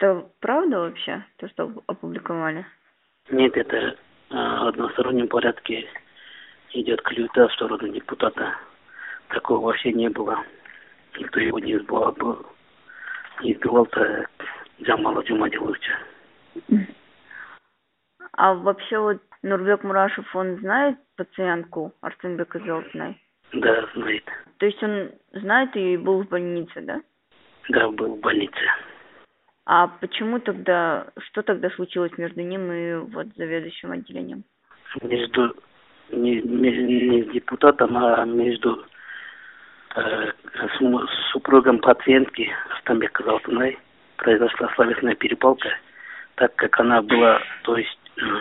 Это правда вообще, то, что опубликовали? Нет, это в одностороннем порядке идет клевета в сторону депутата. Такого вообще не было. Никто его не избивал, не избивал-то Джамала Джумадиловича. А вообще вот Нурбек Мурашев, он знает пациентку Арсенбека Золотной? Да, знает. То есть он знает и был в больнице, да? Да, был в больнице. А почему тогда, что тогда случилось между ним и вот заведующим отделением? Между не с депутатом, а между супругом пациентки Арсенбека Золотной произошла словесная перепалка, так как она была, то есть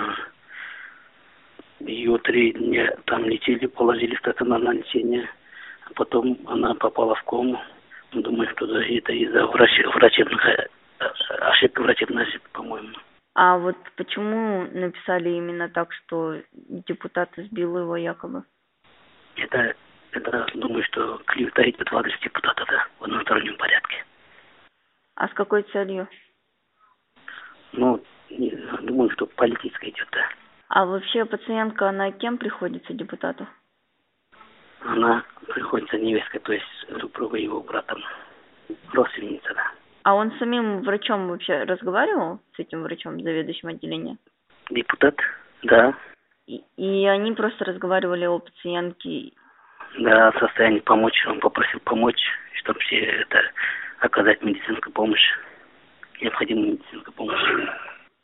ее 3 дня там лечили, положили в стационарное лечение, а потом она попала в кому. Думаю, что это из-за врачебных врачебной ошибки, по-моему. А вот почему написали именно так, что депутат избил его якобы? Это думаю, что клевета идет в адрес депутата, да, в одностороннем порядке. А с какой целью? Ну, думаю, что политическая идет, да. А вообще пациентка, она кем приходится депутату? Она приходится невесткой, то есть супруга его братом, родственница, да. А он с самим врачом вообще разговаривал, с этим врачом, заведующим отделением? Депутат, да. И они просто разговаривали о пациентке? Да, в состоянии помочь, он попросил помочь, чтобы все это оказать медицинскую помощь, необходимую медицинскую помощь.